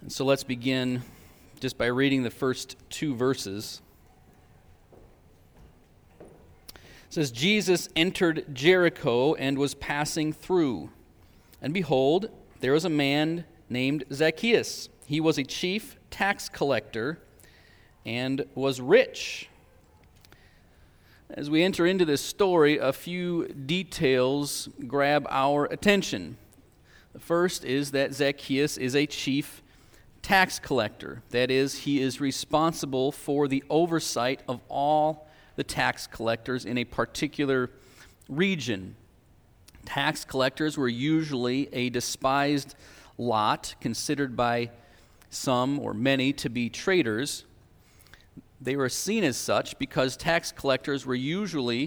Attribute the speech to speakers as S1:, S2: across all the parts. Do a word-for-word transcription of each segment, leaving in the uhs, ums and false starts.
S1: And so let's begin just by reading the first two verses. It says, Jesus entered Jericho and was passing through. And behold, there was a man named Zacchaeus. He was a chief tax collector and was rich. As we enter into this story, a few details grab our attention. The first is that Zacchaeus is a chief tax collector. That is, he is responsible for the oversight of all the tax collectors in a particular region. Tax collectors were usually a despised lot, considered by some or many to be traitors. They were seen as such because tax collectors were usually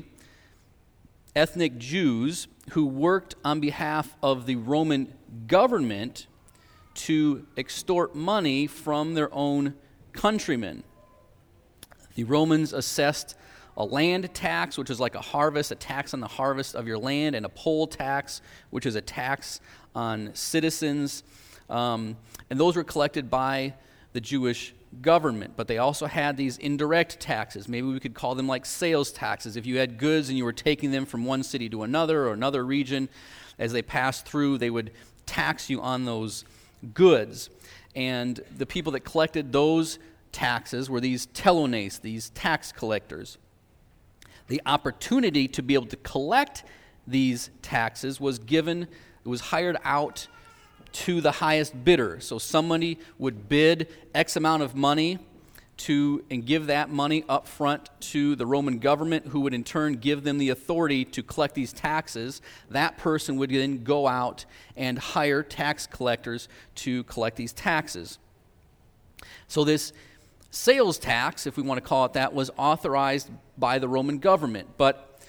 S1: ethnic Jews who worked on behalf of the Roman government to extort money from their own countrymen. The Romans assessed a land tax, which is like a harvest, a tax on the harvest of your land, and a poll tax, which is a tax on citizens. Um, and those were collected by the Jewish government. But they also had these indirect taxes. Maybe we could call them like sales taxes. If you had goods and you were taking them from one city to another or another region, as they passed through, they would tax you on those goods. And the people that collected those taxes were these telones, these tax collectors. The opportunity to be able to collect these taxes was given, it was hired out to the highest bidder. So somebody would bid X amount of money to and give that money up front to the Roman government, who would in turn give them the authority to collect these taxes. That person would then go out and hire tax collectors to collect these taxes. So this sales tax, if we want to call it that, was authorized by the Roman government. But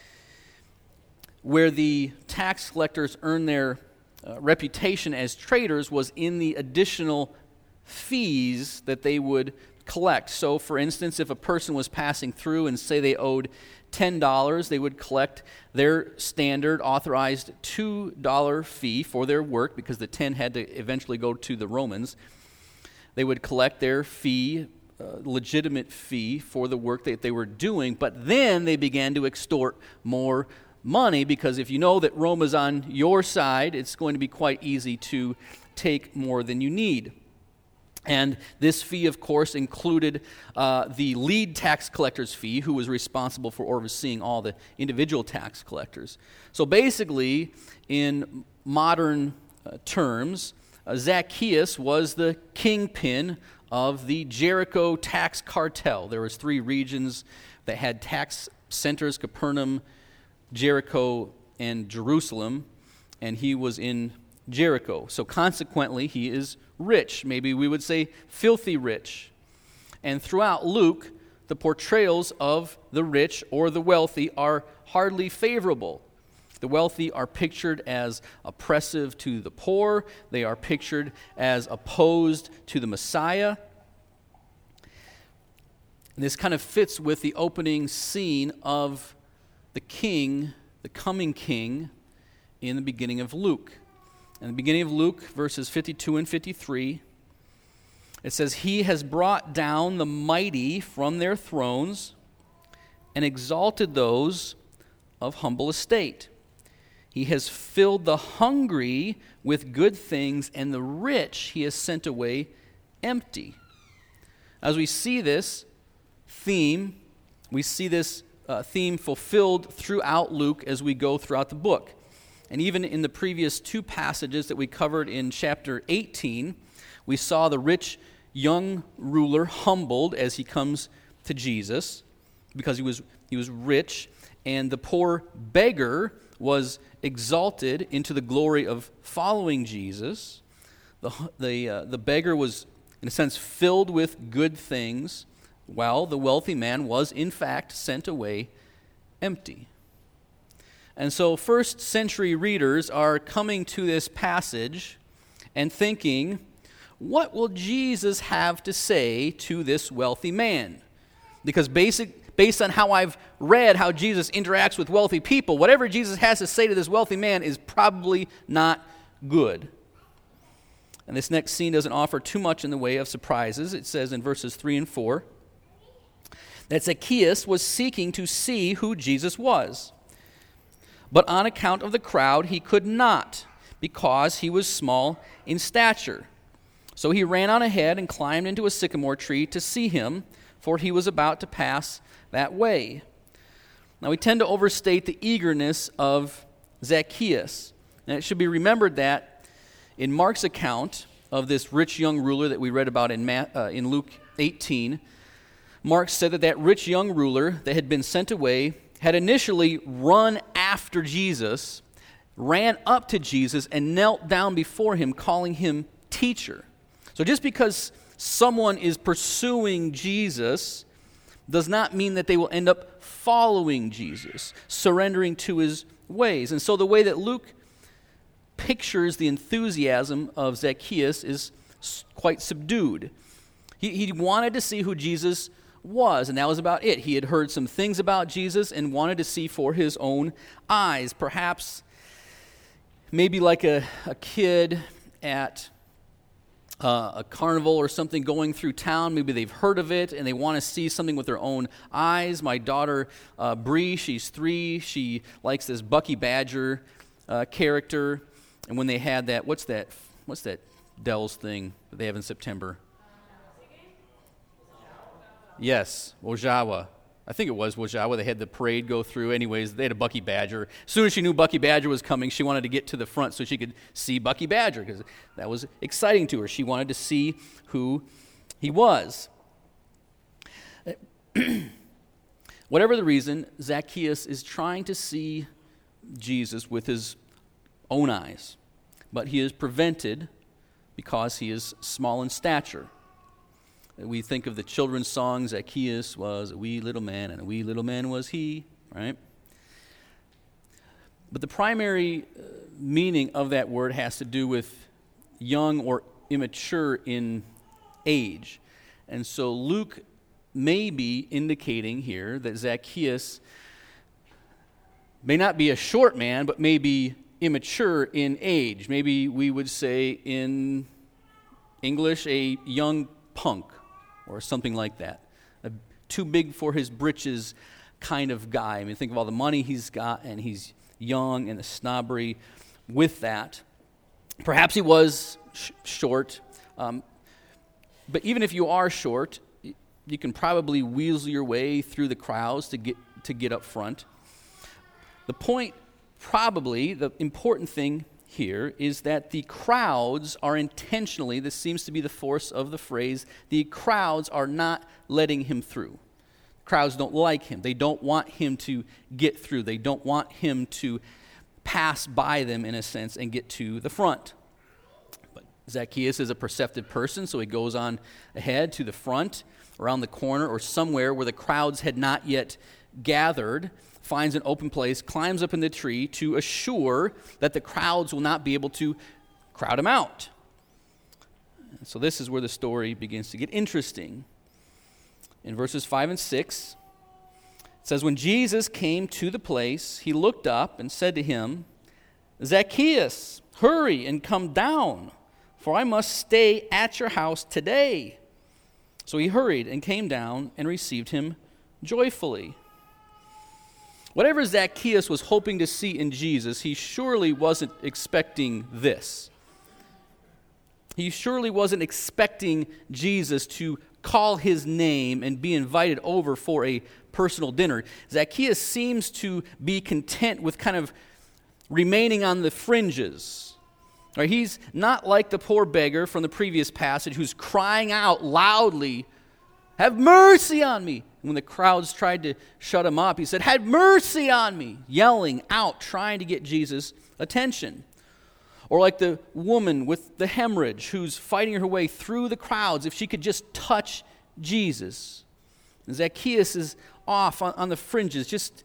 S1: where the tax collectors earned their uh, reputation as traitors was in the additional fees that they would collect. So, for instance, if a person was passing through and say they owed ten dollars, they would collect their standard authorized two dollars fee for their work, because the ten had to eventually go to the Romans. They would collect their fee, uh, legitimate fee for the work that they were doing, but then they began to extort more money, because if you know that Rome is on your side, it's going to be quite easy to take more than you need. And this fee, of course, included uh, the lead tax collector's fee, who was responsible for overseeing all the individual tax collectors. So basically, in modern uh, terms, uh, Zacchaeus was the kingpin of the Jericho tax cartel. There was three regions that had tax centers: Capernaum, Jericho, and Jerusalem, and he was in Jericho. So consequently, he is rich. Maybe we would say filthy rich. And throughout Luke, the portrayals of the rich or the wealthy are hardly favorable. The wealthy are pictured as oppressive to the poor. They are pictured as opposed to the Messiah. This kind of fits with the opening scene of the king, the coming king, in the beginning of Luke. In the beginning of Luke, verses fifty-two and fifty-three, it says, "He has brought down the mighty from their thrones and exalted those of humble estate. He has filled the hungry with good things, and the rich he has sent away empty." As we see this theme, we see this uh, theme fulfilled throughout Luke as we go throughout the book. And even in the previous two passages that we covered in chapter eighteen, we saw the rich young ruler humbled as he comes to Jesus because he was he was rich, and the poor beggar was exalted into the glory of following Jesus. The the uh, the beggar was, in a sense, filled with good things, while the wealthy man was, in fact, sent away empty. And so first century readers are coming to this passage and thinking, what will Jesus have to say to this wealthy man? Because basic, based on how I've read how Jesus interacts with wealthy people, whatever Jesus has to say to this wealthy man is probably not good. And this next scene doesn't offer too much in the way of surprises. It says in verses three and four that Zacchaeus was seeking to see who Jesus was. But on account of the crowd, he could not, because he was small in stature. So he ran on ahead and climbed into a sycamore tree to see him, for he was about to pass that way. Now, we tend to overstate the eagerness of Zacchaeus. And it should be remembered that in Mark's account of this rich young ruler that we read about in, Ma- uh, in Luke eighteen, Mark said that that rich young ruler that had been sent away had initially run after Jesus, ran up to Jesus, and knelt down before him, calling him teacher. So just because someone is pursuing Jesus does not mean that they will end up following Jesus, surrendering to his ways. And so the way that Luke pictures the enthusiasm of Zacchaeus is quite subdued. He, he wanted to see who Jesus was, and that was about it. He had heard some things about Jesus and wanted to see for his own eyes. Perhaps maybe like a, a kid at uh, a carnival or something going through town. Maybe they've heard of it and they want to see something with their own eyes. My daughter, uh, Bree, she's three. She likes this Bucky Badger uh, character. And when they had that, what's that, what's that Dells thing that they have in September? Yes, Wojawa. I think it was Wojawa. They had the parade go through. Anyways, they had a Bucky Badger. As soon as she knew Bucky Badger was coming, she wanted to get to the front so she could see Bucky Badger because that was exciting to her. She wanted to see who he was. Whatever the reason, Zacchaeus is trying to see Jesus with his own eyes, but he is prevented because he is small in stature. We think of the children's song, Zacchaeus was a wee little man, and a wee little man was he, right? But the primary uh, meaning of that word has to do with young or immature in age. And so Luke may be indicating here that Zacchaeus may not be a short man, but may be immature in age. Maybe we would say in English, a young punk, or something like that. A too big for his britches kind of guy. I mean, think of all the money he's got, and he's young, and the snobbery with that. Perhaps he was sh- short, um, but even if you are short, you can probably weasel your way through the crowds to get to get up front. The point, probably, the important thing here is that the crowds are intentionally, this seems to be the force of the phrase, the crowds are not letting him through. Crowds don't like him. They don't want him to get through. They don't want him to pass by them, in a sense, and get to the front. But Zacchaeus is a perceptive person, so he goes on ahead to the front, around the corner, or somewhere where the crowds had not yet gathered, finds an open place, climbs up in the tree to assure that the crowds will not be able to crowd him out. So this is where the story begins to get interesting. In verses five and six, it says, "When Jesus came to the place, he looked up and said to him, 'Zacchaeus, hurry and come down, for I must stay at your house today.' So he hurried and came down and received him joyfully." Whatever Zacchaeus was hoping to see in Jesus, he surely wasn't expecting this. He surely wasn't expecting Jesus to call his name and be invited over for a personal dinner. Zacchaeus seems to be content with kind of remaining on the fringes. Right? He's not like the poor beggar from the previous passage who's crying out loudly, "Have mercy on me." When the crowds tried to shut him up, he said, "Have mercy on me," yelling out, trying to get Jesus' attention. Or like the woman with the hemorrhage who's fighting her way through the crowds if she could just touch Jesus. And Zacchaeus is off on, on the fringes, just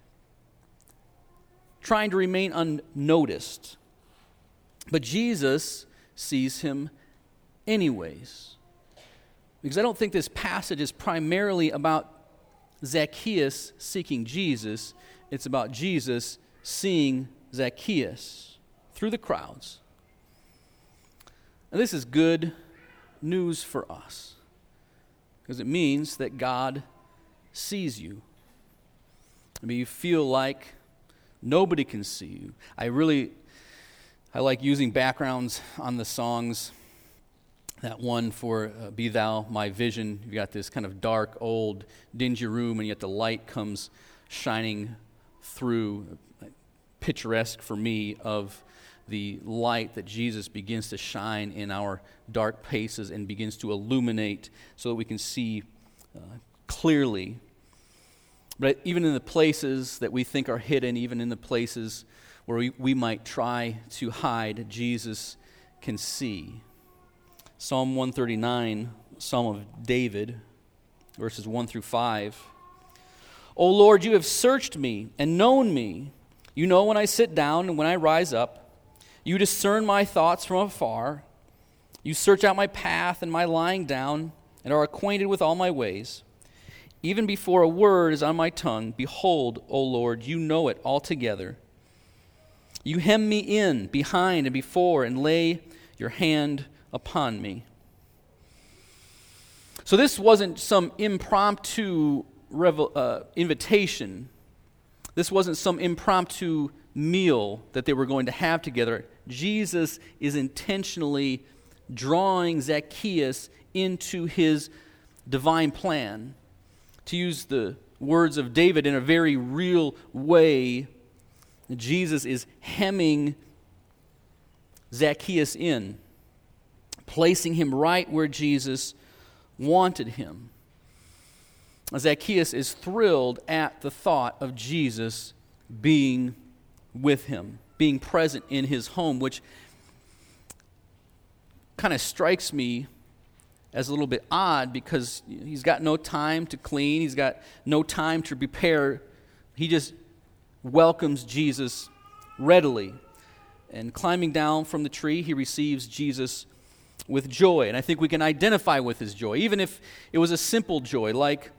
S1: trying to remain unnoticed. But Jesus sees him anyways. Because I don't think this passage is primarily about Zacchaeus seeking Jesus. It's about Jesus seeing Zacchaeus through the crowds. And this is good news for us, because it means that God sees you. I mean, you feel like nobody can see you. I really, I like using backgrounds on the songs. That one for uh, Be Thou My Vision. You've got this kind of dark, old, dingy room, and yet the light comes shining through, picturesque for me, of the light that Jesus begins to shine in our dark places and begins to illuminate so that we can see uh, clearly. But even in the places that we think are hidden, even in the places where we, we might try to hide, Jesus can see. Psalm one thirty-nine, Psalm of David, verses one through five. O Lord, you have searched me and known me. You know when I sit down and when I rise up. You discern my thoughts from afar. You search out my path and my lying down, and are acquainted with all my ways. Even before a word is on my tongue, behold, O Lord, you know it altogether. You hem me in behind and before, and lay your hand upon me. So this wasn't some impromptu revel, uh, invitation. This wasn't some impromptu meal that they were going to have together. Jesus is intentionally drawing Zacchaeus into his divine plan. To use the words of David in a very real way, Jesus is hemming Zacchaeus in, placing him right where Jesus wanted him. Zacchaeus is thrilled at the thought of Jesus being with him, being present in his home, which kind of strikes me as a little bit odd, because he's got no time to clean, he's got no time to prepare. He just welcomes Jesus readily. And climbing down from the tree, he receives Jesus with joy. And I think we can identify with his joy, even if it was a simple joy, like,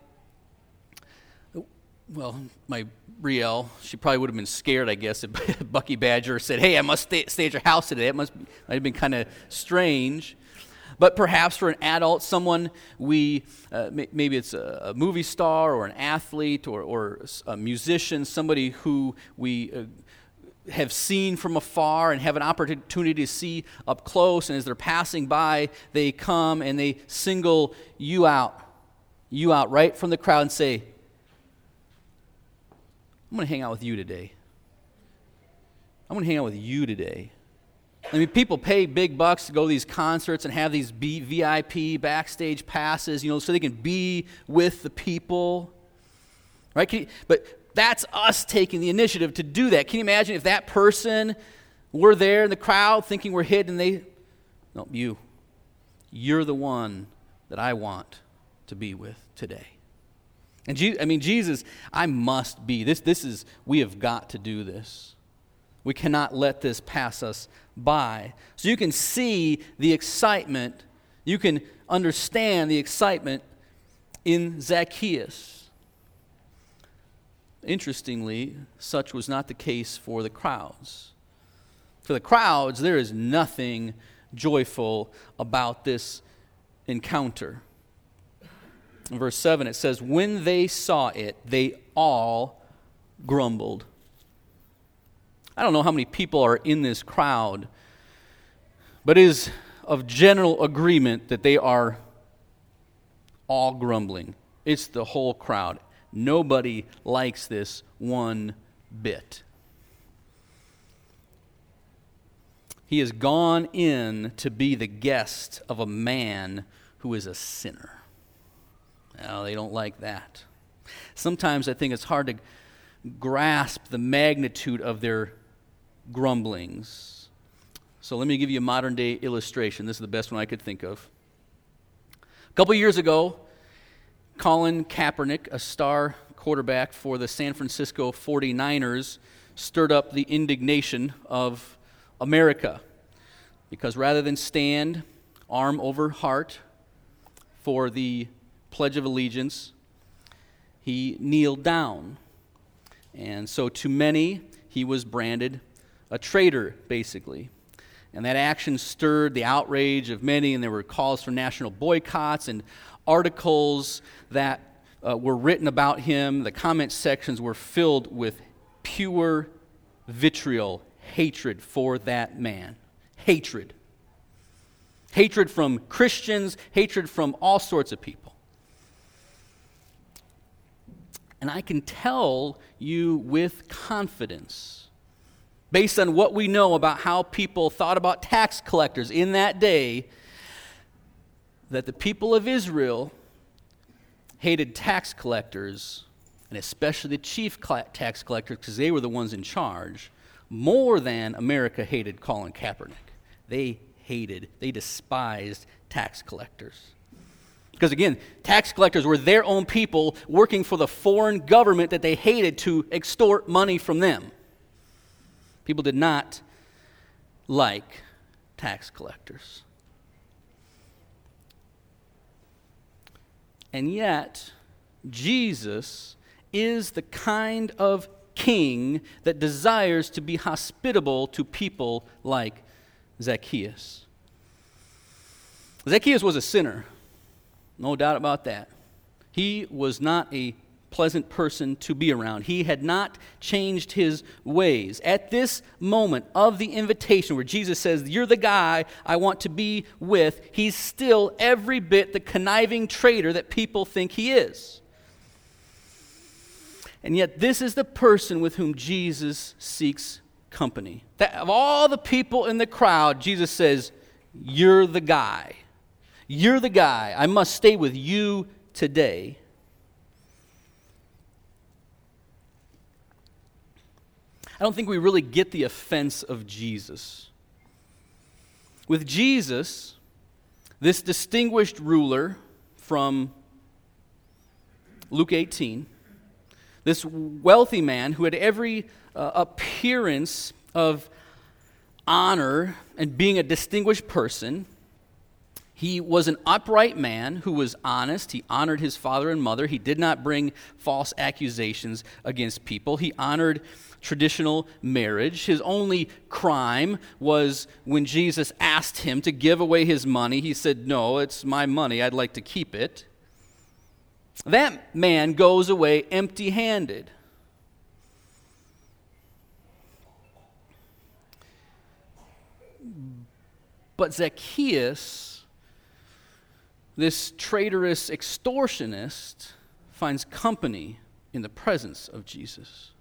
S1: well, my Brielle, she probably would have been scared, I guess, if Bucky Badger said, hey, I must stay, stay at your house today. It must be, might have been kind of strange. But perhaps for an adult, someone we, uh, maybe it's a, a movie star or an athlete or, or a musician, somebody who we uh, have seen from afar and have an opportunity to see up close, and as they're passing by, they come and they single you out, you out right from the crowd and say, I'm going to hang out with you today. I'm going to hang out with you today. I mean, people pay big bucks to go to these concerts and have these B- V I P backstage passes, you know, so they can be with the people, right? Can you, but that's us taking the initiative to do that. Can you imagine if that person were there in the crowd thinking we're hidden, and they, no, you, you're the one that I want to be with today. And Je- I mean, Jesus, I must be. This, this is, we have got to do this. We cannot let this pass us by. So you can see the excitement, you can understand the excitement in Zacchaeus. Interestingly, such was not the case for the crowds. For the crowds, there is nothing joyful about this encounter. In verse seven, it says, when they saw it, they all grumbled. I don't know how many people are in this crowd, but it is of general agreement that they are all grumbling. It's the whole crowd. Nobody likes this one bit. He has gone in to be the guest of a man who is a sinner. Now, they don't like that. Sometimes I think it's hard to grasp the magnitude of their grumblings. So let me give you a modern day illustration. This is the best one I could think of. A couple years ago, Colin Kaepernick, a star quarterback for the San Francisco forty-niners, stirred up the indignation of America, because rather than stand arm over heart for the Pledge of Allegiance, he kneeled down. And so to many, he was branded a traitor, basically. And that action stirred the outrage of many, and there were calls for national boycotts and articles that uh, were written about him. The comment sections were filled with pure vitriol, hatred for that man. Hatred. Hatred from Christians, hatred from all sorts of people. And I can tell you with confidence, based on what we know about how people thought about tax collectors in that day, that the people of Israel hated tax collectors, and especially the chief tax collectors, because they were the ones in charge, more than America hated Colin Kaepernick. They hated, they despised tax collectors. Because again, tax collectors were their own people working for the foreign government that they hated to extort money from them. People did not like tax collectors. And yet, Jesus is the kind of king that desires to be hospitable to people like Zacchaeus. Zacchaeus was a sinner. No doubt about that. He was not a pleasant person to be around. He had not changed his ways. At this moment of the invitation where Jesus says, "You're the guy I want to be with," he's still every bit the conniving traitor that people think he is. And yet this is the person with whom Jesus seeks company. That of all the people in the crowd, Jesus says, "You're the guy. You're the guy. I must stay with you today." I don't think we really get the offense of Jesus. With Jesus, this distinguished ruler from Luke eighteen, this wealthy man who had every uh, appearance of honor and being a distinguished person, he was an upright man who was honest. He honored his father and mother. He did not bring false accusations against people. He honored traditional marriage. His only crime was when Jesus asked him to give away his money. He said, "No, it's my money. I'd like to keep it." That man goes away empty-handed. But Zacchaeus, this traitorous extortionist, finds company in the presence of Jesus.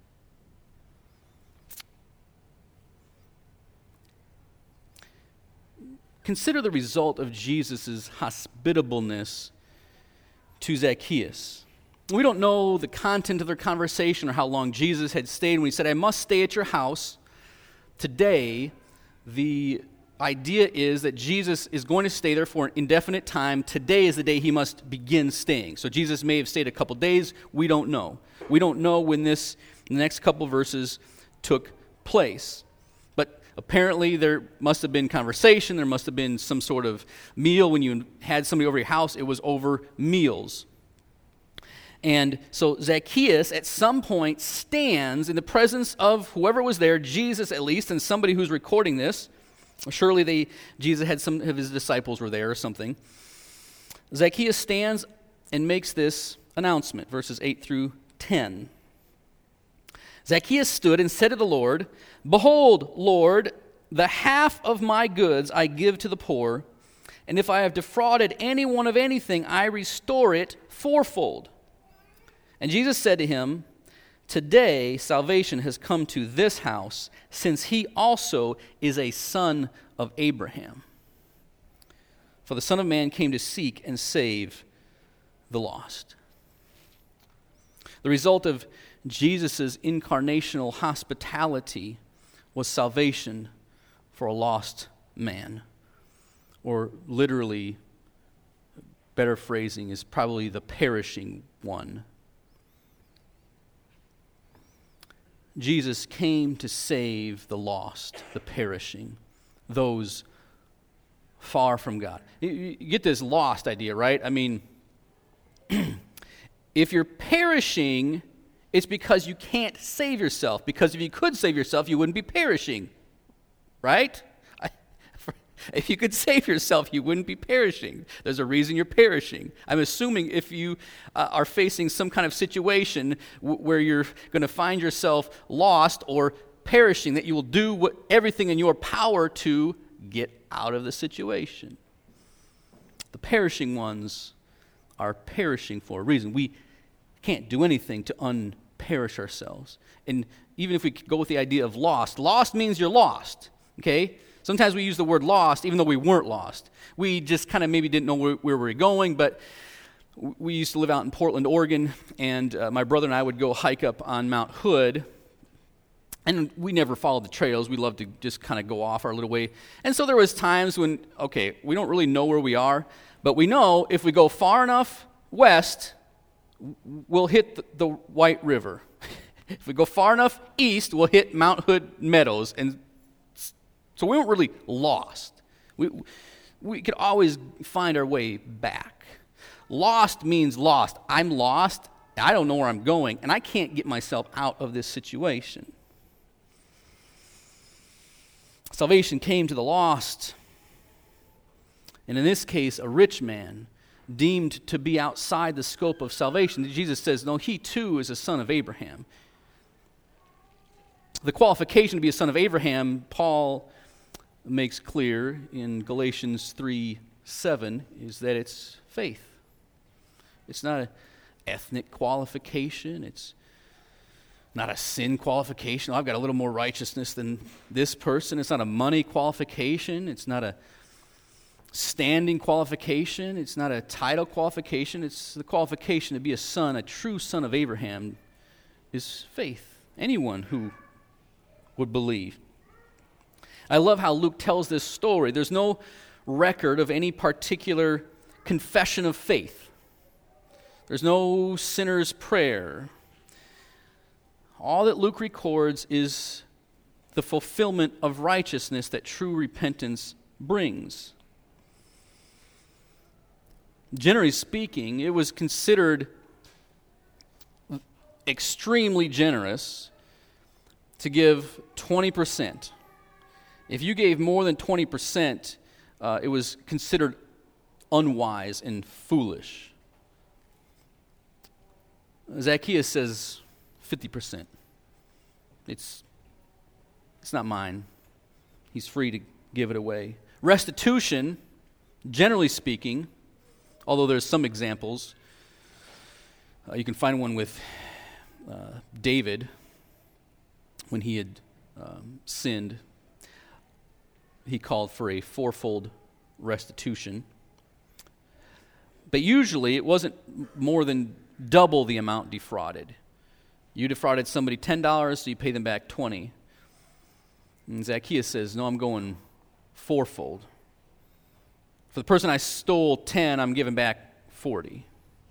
S1: Consider the result of Jesus' hospitableness to Zacchaeus. We don't know the content of their conversation or how long Jesus had stayed when he said, "I must stay at your house." Today, the idea is that Jesus is going to stay there for an indefinite time. Today is the day he must begin staying. So Jesus may have stayed a couple days. We don't know. We don't know when this, the next couple verses took place. But apparently there must have been conversation. There must have been some sort of meal. When you had somebody over your house, it was over meals. And so Zacchaeus at some point stands in the presence of whoever was there, Jesus at least, and somebody who's recording this. Surely they, Jesus had some of his disciples were there or something. Zacchaeus stands and makes this announcement, verses eight through ten. Zacchaeus stood and said to the Lord, "Behold, Lord, the half of my goods I give to the poor, and if I have defrauded anyone of anything, I restore it fourfold." And Jesus said to him, "Today salvation has come to this house, since he also is a son of Abraham. For the Son of Man came to seek and save the lost." The result of Jesus' incarnational hospitality was salvation for a lost man. Or literally, better phrasing is probably the perishing one. Jesus came to save the lost, the perishing, those far from God. You get this lost idea, right? I mean, if you're perishing, it's because you can't save yourself. Because if you could save yourself, you wouldn't be perishing, right? I, If you could save yourself, you wouldn't be perishing. There's a reason you're perishing. I'm assuming if you uh, are facing some kind of situation w- where you're going to find yourself lost or perishing, that you will do what, everything in your power to get out of the situation. The perishing ones are perishing for a reason. We can't do anything to unperish ourselves. And even if we go with the idea of lost, lost means you're lost, okay? Sometimes we use the word lost even though we weren't lost. We just kind of maybe didn't know where, where we were going, but we used to live out in Portland, Oregon, and uh, my brother and I would go hike up on Mount Hood, and we never followed the trails. We loved to just kind of go off our little way. And so there was times when, okay, we don't really know where we are, but we know if we go far enough west, we'll hit the, the White River. If we go far enough east, we'll hit Mount Hood Meadows. And so we weren't really lost. We, we could always find our way back. Lost means lost. I'm lost. I don't know where I'm going, and I can't get myself out of this situation. Salvation came to the lost, and in this case, a rich man deemed to be outside the scope of salvation. Jesus says, no, he too is a son of Abraham. The qualification to be a son of Abraham, Paul makes clear in Galatians three seven, is that it's faith. It's not an ethnic qualification. It's not a sin qualification. Oh, I've got a little more righteousness than this person. It's not a money qualification. It's not a standing qualification. It's not a title qualification. It's the qualification to be a son, a true son of Abraham, is faith. Anyone who would believe. I love how Luke tells this story. There's no record of any particular confession of faith. There's no sinner's prayer. All that Luke records is the fulfillment of righteousness that true repentance brings. Generally speaking, it was considered extremely generous to give twenty percent. If you gave more than twenty percent, uh, it was considered unwise and foolish. Zacchaeus says fifty percent. It's, it's not mine. He's free to give it away. Restitution, generally speaking, although there's some examples, uh, you can find one with uh, David when he had um, sinned. He called for a fourfold restitution. But usually it wasn't more than double the amount defrauded. You defrauded somebody ten dollars, so you pay them back twenty dollars. And Zacchaeus says, no, I'm going fourfold. For the person I stole ten, I'm giving back forty.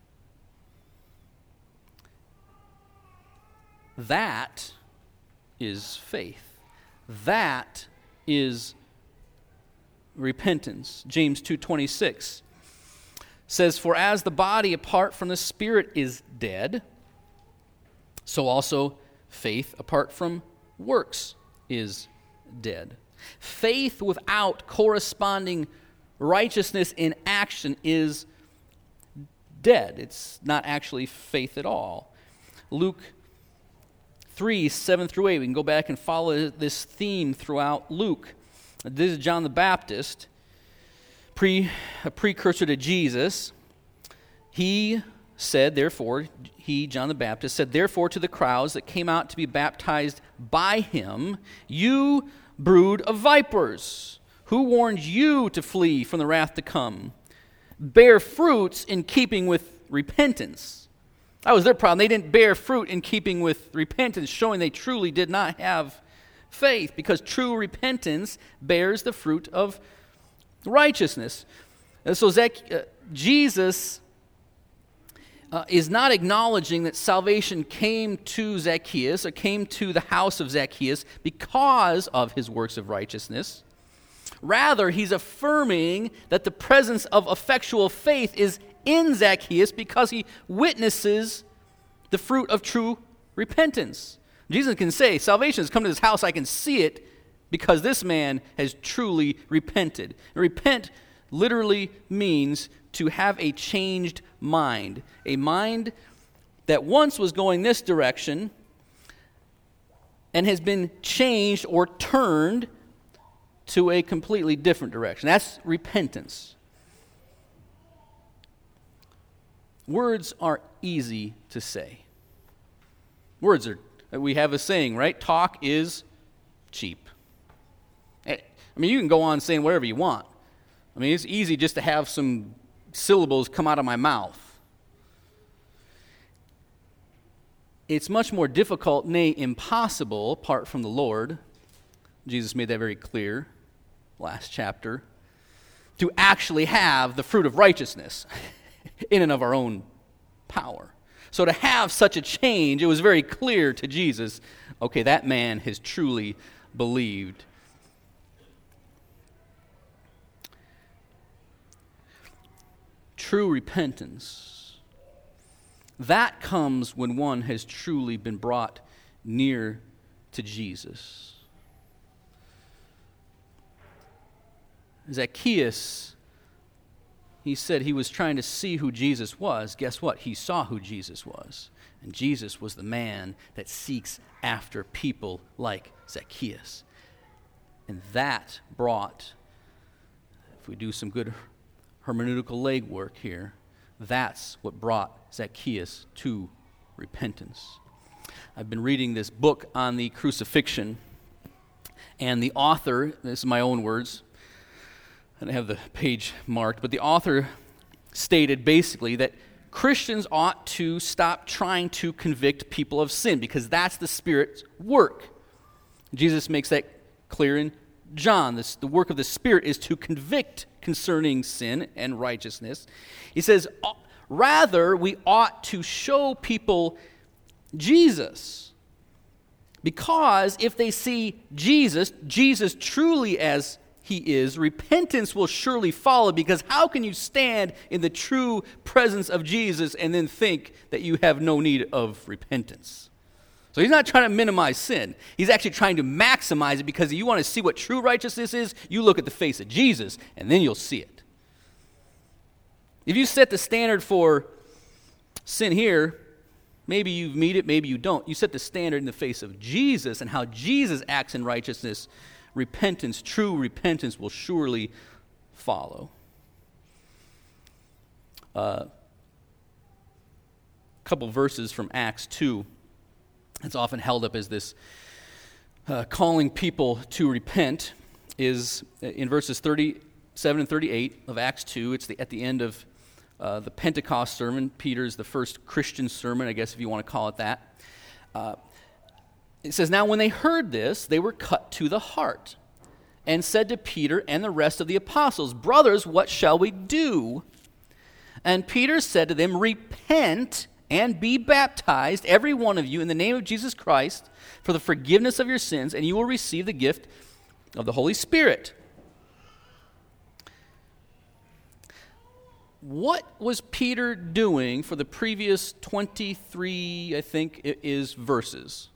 S1: That is faith. That is repentance. James two twenty-six says, for as the body apart from the spirit is dead, so also faith apart from works is dead. Faith without corresponding righteousness in action is dead. It's not actually faith at all. Luke three, seven through eight, we can go back and follow this theme throughout Luke. This is John the Baptist, pre, a precursor to Jesus. He said, therefore, he, John the Baptist, said, therefore to the crowds that came out to be baptized by him, you brood of vipers, who warned you to flee from the wrath to come? Bear fruits in keeping with repentance. That was their problem. They didn't bear fruit in keeping with repentance, showing they truly did not have faith, because true repentance bears the fruit of righteousness. And so Zac- uh, Jesus uh, is not acknowledging that salvation came to Zacchaeus or came to the house of Zacchaeus because of his works of righteousness. Rather, he's affirming that the presence of effectual faith is in Zacchaeus because he witnesses the fruit of true repentance. Jesus can say, salvation has come to this house, I can see it, because this man has truly repented. And repent literally means to have a changed mind, a mind that once was going this direction and has been changed or turned to a completely different direction. That's repentance. Words are easy to say. Words are, we have a saying, right? Talk is cheap. I mean, you can go on saying whatever you want. I mean, it's easy just to have some syllables come out of my mouth. It's much more difficult, nay, impossible, apart from the Lord. Jesus made that very clear last chapter, to actually have the fruit of righteousness in and of our own power. So to have such a change, it was very clear to Jesus, okay, that man has truly believed. True repentance, that comes when one has truly been brought near to Jesus. Zacchaeus, he said he was trying to see who Jesus was. Guess what? He saw who Jesus was. And Jesus was the man that seeks after people like Zacchaeus. And that brought, if we do some good hermeneutical legwork here, that's what brought Zacchaeus to repentance. I've been reading this book on the crucifixion, and the author, this is my own words, I don't have the page marked, but the author stated basically that Christians ought to stop trying to convict people of sin because that's the Spirit's work. Jesus makes that clear in John. This, the work of the Spirit is to convict concerning sin and righteousness. He says, rather, we ought to show people Jesus. Because if they see Jesus, Jesus truly as he is, repentance will surely follow, because how can you stand in the true presence of Jesus and then think that you have no need of repentance? So he's not trying to minimize sin. He's actually trying to maximize it, because if you want to see what true righteousness is, you look at the face of Jesus, and then you'll see it. If you set the standard for sin here, maybe you meet it, maybe you don't. You set the standard in the face of Jesus and how Jesus acts in righteousness. Repentance, true repentance, will surely follow. A uh, couple verses from Acts two. It's often held up as this uh, calling people to repent, is in verses thirty-seven and thirty-eight of Acts two. It's the, at the end of uh, the Pentecost sermon. Peter's the first Christian sermon, I guess if you want to call it that. Uh, It says, now when they heard this, they were cut to the heart and said to Peter and the rest of the apostles, brothers, what shall we do? And Peter said to them, repent and be baptized, every one of you, in the name of Jesus Christ, for the forgiveness of your sins, and you will receive the gift of the Holy Spirit. What was Peter doing for the previous twenty-three, I think it is, verses?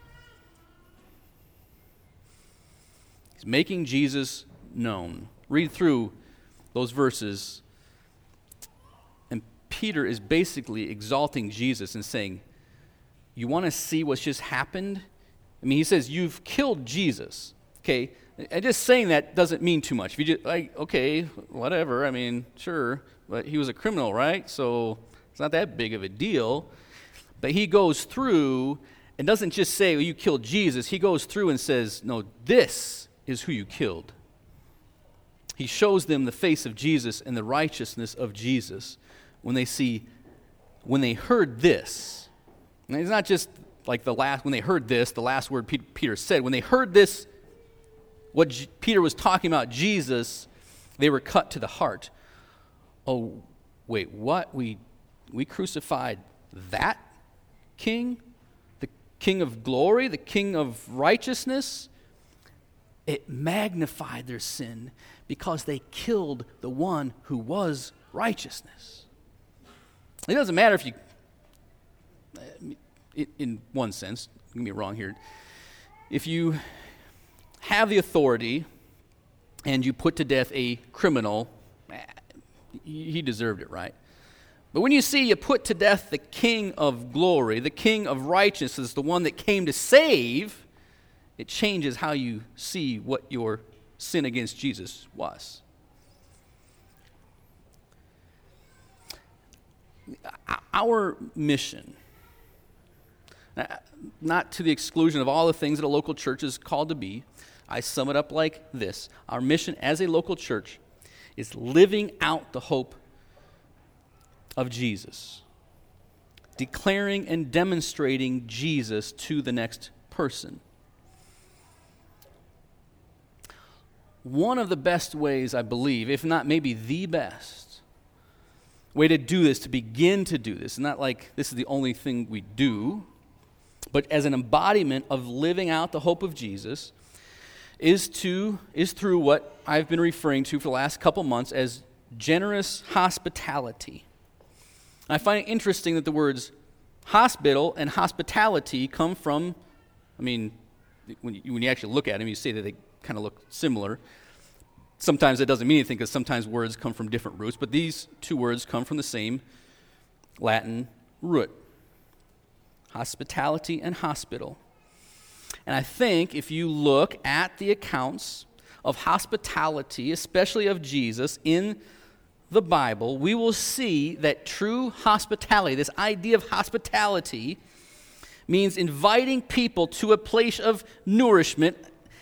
S1: He's making Jesus known. Read through those verses, and Peter is basically exalting Jesus and saying, you want to see what's just happened? I mean, he says, you've killed Jesus. Okay, and just saying that doesn't mean too much. If you just, like, okay, whatever, I mean, sure, but he was a criminal, right? So it's not that big of a deal. But he goes through and doesn't just say, well, you killed Jesus. He goes through and says, no, this is who you killed. He shows them the face of Jesus and the righteousness of Jesus when they see, when they heard this. And it's not just like the last, when they heard this, the last word Peter said. When they heard this, what G- Peter was talking about, Jesus, they were cut to the heart. Oh, wait, what? We we crucified that king? The king of glory? The king of righteousness? It magnified their sin because they killed the one who was righteousness. It doesn't matter if you, in one sense, don't get me wrong here, if you have the authority and you put to death a criminal, he deserved it, right? But when you see you put to death the King of glory, the King of righteousness, the one that came to save, it changes how you see what your sin against Jesus was. Our mission, not to the exclusion of all the things that a local church is called to be, I sum it up like this. Our mission as a local church is living out the hope of Jesus, declaring and demonstrating Jesus to the next person. One of the best ways, I believe, if not maybe the best way to do this, to begin to do this, not like this is the only thing we do, but as an embodiment of living out the hope of Jesus, is to is through what I've been referring to for the last couple months as generous hospitality. I find it interesting that the words hospital and hospitality come from, I mean, when you, when you actually look at them, you see that they kind of look similar. Sometimes it doesn't mean anything because sometimes words come from different roots, but these two words come from the same Latin root. Hospitality and hospital. And I think if you look at the accounts of hospitality, especially of Jesus, in the Bible, we will see that true hospitality, this idea of hospitality, means inviting people to a place of nourishment,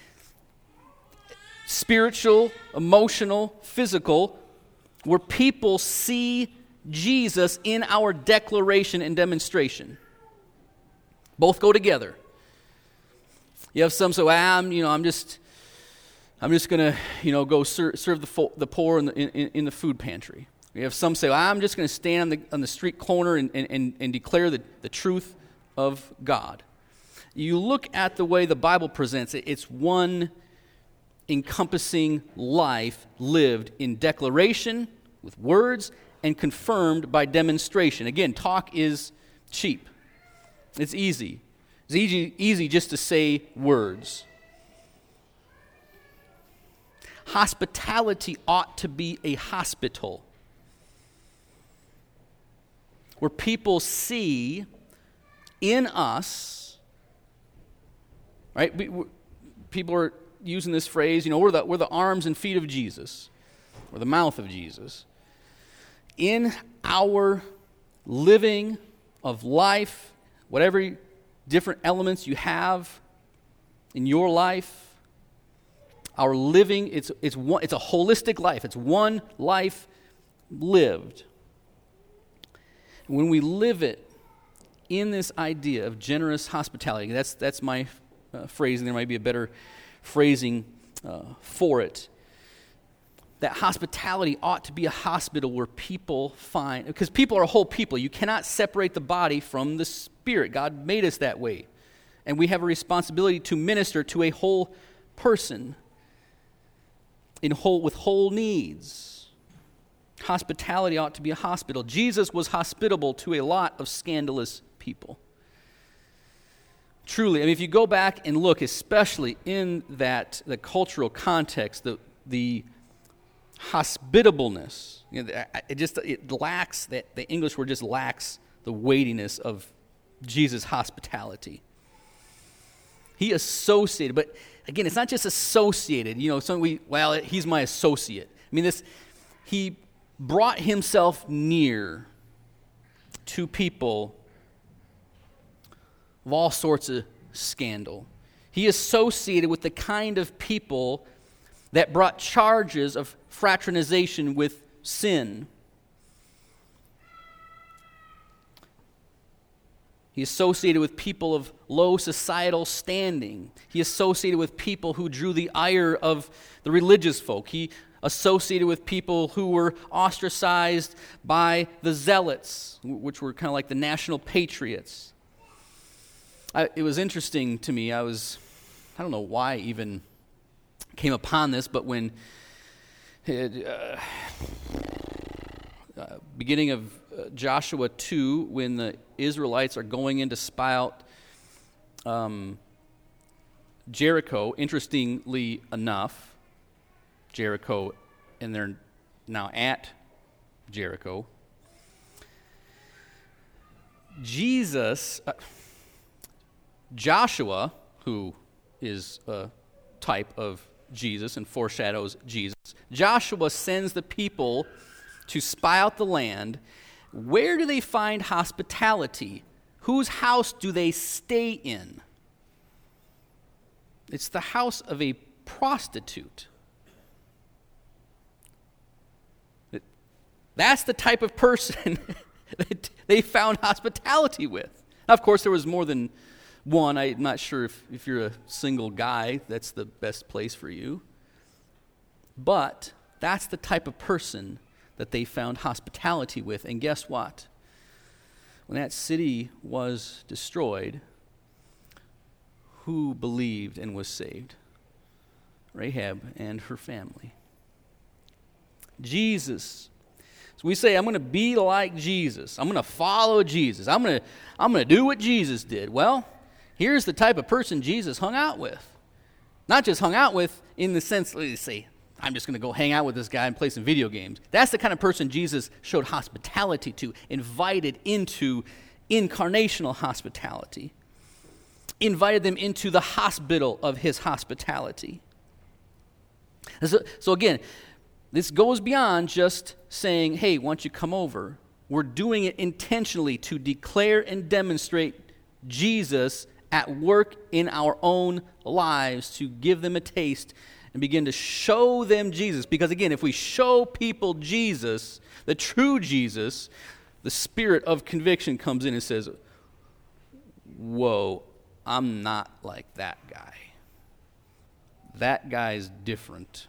S1: spiritual, emotional, physical, where people see Jesus in our declaration and demonstration. Both go together. You have some say, well, I'm, you know, I'm just, I'm just gonna, you know, go ser- serve the fo- the poor in the in, in the food pantry. You have some say, well, I'm just gonna stand on the on the street corner and and, and declare the, the truth of God. You look at the way the Bible presents it; it's one encompassing life lived in declaration with words and confirmed by demonstration. Again, talk is cheap. It's easy. It's easy, easy just to say words. Hospitality ought to be a hospital where people see in us, right? We, we, people are using this phrase, you know, we're the, we're the arms and feet of Jesus, or the mouth of Jesus. In our living of life, whatever different elements you have in your life, our living, it's it's one, it's a holistic life. It's one life lived. When we live it in this idea of generous hospitality, that's that's my uh, phrasing. There might be a better phrasing uh, for it. That hospitality ought to be a hospital where people find, because people are a whole people. You cannot separate the body from the spirit. God made us that way. And we have a responsibility to minister to a whole person in whole with whole needs. Hospitality ought to be a hospital. Jesus was hospitable to a lot of scandalous people. Truly, I mean, if you go back and look, especially in that the cultural context, the the hospitableness, you know, it just it lacks that the English word just lacks the weightiness of Jesus' hospitality. He associated, but again, it's not just associated. You know, so we well, he's my associate. I mean, this he brought himself near to people of all sorts of scandal. He associated with the kind of people that brought charges of fraternization with sin. He associated with people of low societal standing. He associated with people who drew the ire of the religious folk. He associated with people who were ostracized by the zealots, which were kind of like the national patriots. I, it was interesting to me. I was, I don't know why I even came upon this, but when it, uh, uh, beginning of uh, Joshua two, when the Israelites are going in to spy out um, Jericho, interestingly enough, Jericho, and they're now at Jericho. Jesus, uh, Joshua, who is a type of Jesus and foreshadows Jesus, Joshua sends the people to spy out the land. Where do they find hospitality? Whose house do they stay in? It's the house of a prostitute. That's the type of person that they found hospitality with. Now, of course, there was more than one. I'm not sure if, if you're a single guy, that's the best place for you. But that's the type of person that they found hospitality with. And guess what? When that city was destroyed, who believed and was saved? Rahab and her family. Jesus. So we say, I'm going to be like Jesus. I'm going to follow Jesus. I'm going to, I'm going to do what Jesus did. Well, here's the type of person Jesus hung out with. Not just hung out with in the sense, let's say, I'm just going to go hang out with this guy and play some video games. That's the kind of person Jesus showed hospitality to, invited into incarnational hospitality, invited them into the hospital of his hospitality. So, so again, this goes beyond just saying, hey, why don't you come over? We're doing it intentionally to declare and demonstrate Jesus at work in our own lives, to give them a taste and begin to show them Jesus. Because again, if we show people Jesus, the true Jesus, the spirit of conviction comes in and says, whoa, I'm not like that guy. That guy's different.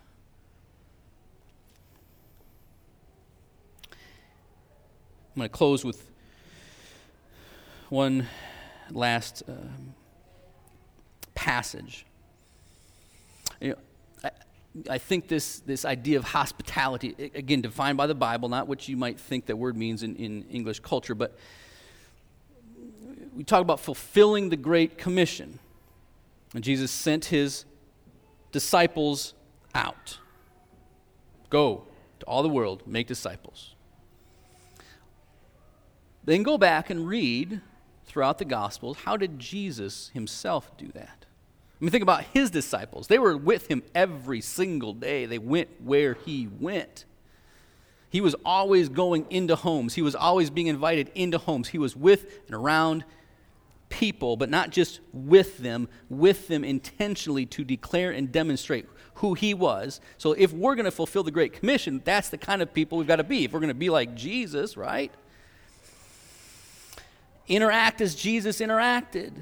S1: I'm going to close with one last um, passage. You know, I, I think this, this idea of hospitality, again, defined by the Bible, not what you might think that word means in, in English culture, but we talk about fulfilling the Great Commission. And Jesus sent his disciples out. Go to all the world, make disciples. Then go back and read throughout the Gospels, how did Jesus himself do that? I mean, think about his disciples. They were with him every single day. They went where he went. He was always going into homes. He was always being invited into homes. He was with and around people, but not just with them, with them intentionally to declare and demonstrate who he was. So if we're going to fulfill the Great Commission, that's the kind of people we've got to be. If we're going to be like Jesus, right? Interact as Jesus interacted.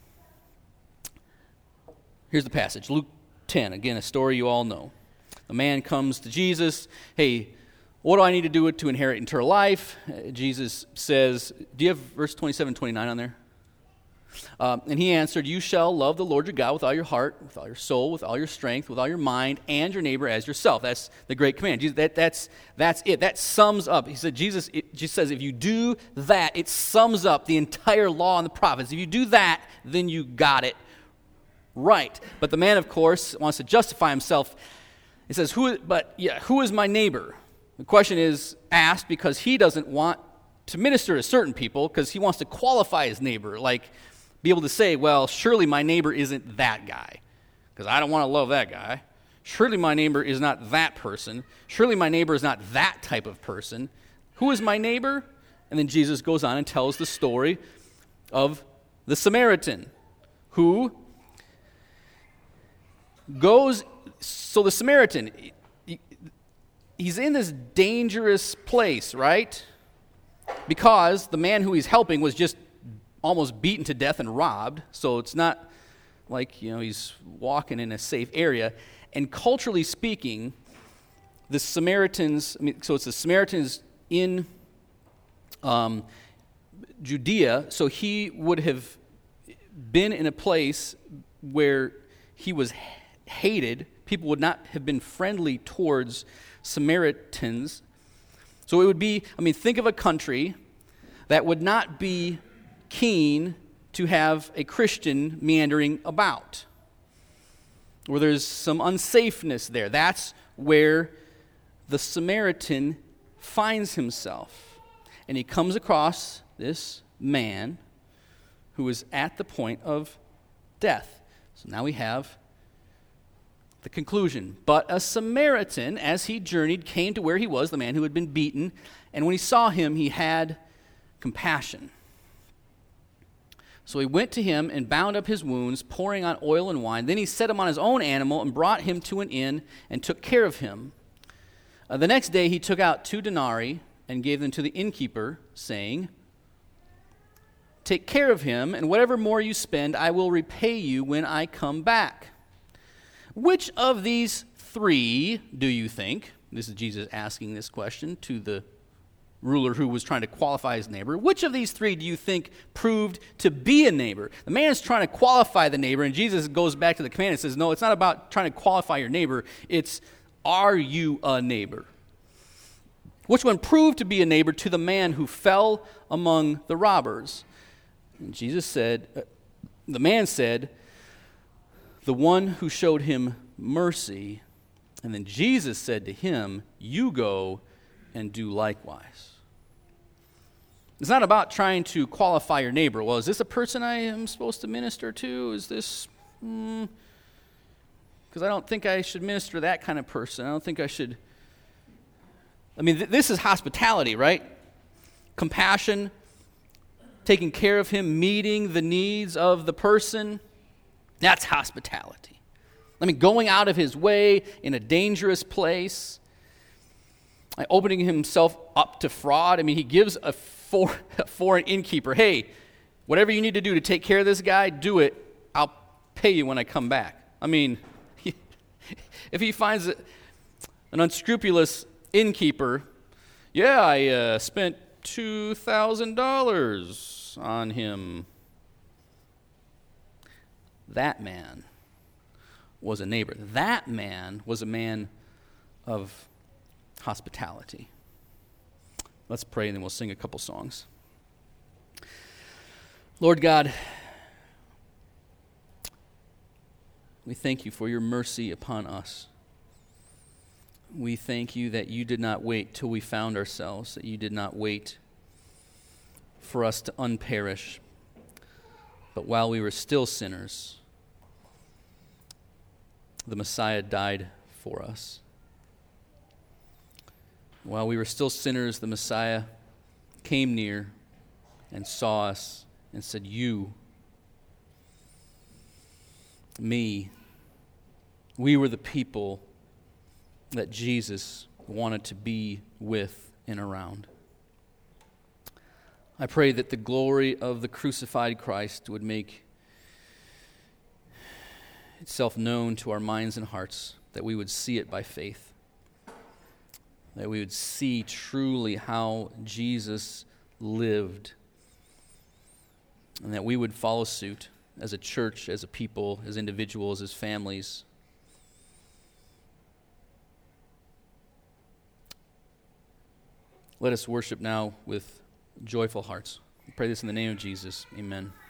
S1: Here's the passage, Luke ten, again, a story you all know. A man comes to Jesus, hey, what do I need to do to inherit eternal life? Uh, Jesus says, do you have verse twenty-seven, twenty-nine on there? Um, and he answered, you shall love the Lord your God with all your heart, with all your soul, with all your strength, with all your mind, and your neighbor as yourself. That's the great command. Jesus, that, that's, that's it. That sums up. He said, Jesus it just says, if you do that, it sums up the entire law and the prophets. If you do that, then you got it right. But the man, of course, wants to justify himself. He says, "Who? But yeah, who is my neighbor?" The question is asked because he doesn't want to minister to certain people because he wants to qualify his neighbor, like be able to say, well, surely my neighbor isn't that guy because I don't want to love that guy. Surely my neighbor is not that person. Surely my neighbor is not that type of person. Who is my neighbor? And then Jesus goes on and tells the story of the Samaritan who goes, so the Samaritan, he's in this dangerous place, right? Because the man who he's helping was just almost beaten to death and robbed, so it's not like, you know, he's walking in a safe area. And culturally speaking, the Samaritans, I mean, so it's the Samaritans in um, Judea, so he would have been in a place where he was hated. People would not have been friendly towards Samaritans. So it would be, I mean, think of a country that would not be keen to have a Christian meandering about. where there's some unsafeness there. That's where the Samaritan finds himself. And he comes across this man who is at the point of death. So now we have the conclusion. But a Samaritan, as he journeyed, came to where he was, the man who had been beaten, and when he saw him, he had compassion. So he went to him and bound up his wounds, pouring on oil and wine. Then he set him on his own animal and brought him to an inn and took care of him. Uh, the next day he took out two denarii and gave them to the innkeeper, saying, "Take care of him, and whatever more you spend, I will repay you when I come back." Which of these three do you think, this is Jesus asking this question to the ruler who was trying to qualify his neighbor, which of these three do you think proved to be a neighbor? The man is trying to qualify the neighbor, and Jesus goes back to the command and says, no, it's not about trying to qualify your neighbor, it's, are you a neighbor? Which one proved to be a neighbor to the man who fell among the robbers? And Jesus said, uh, the man said, the one who showed him mercy. And then Jesus said to him, you go and do likewise. It's not about trying to qualify your neighbor. Well, is this a person I am supposed to minister to? Is this, because hmm, I don't think I should minister to that kind of person. I don't think I should. I mean, th- this is hospitality, right? Compassion, taking care of him, meeting the needs of the person. That's hospitality. I mean, going out of his way in a dangerous place, like opening himself up to fraud. I mean, he gives a, for, a foreign innkeeper, hey, whatever you need to do to take care of this guy, do it. I'll pay you when I come back. I mean, he, if he finds an unscrupulous innkeeper, yeah, I uh, spent two thousand dollars on him. That man was a neighbor. That man was a man of hospitality. Let's pray and then we'll sing a couple songs. Lord God, we thank you for your mercy upon us. We thank you that you did not wait till we found ourselves, that you did not wait for us to unperish, but while we were still sinners, the Messiah died for us. While we were still sinners, the Messiah came near and saw us and said, you, me, we were the people that Jesus wanted to be with and around. I pray that the glory of the crucified Christ would make itself known to our minds and hearts, that we would see it by faith, that we would see truly how Jesus lived, and that we would follow suit as a church, as a people, as individuals, as families. Let us worship now with joyful hearts. We pray this in the name of Jesus. Amen.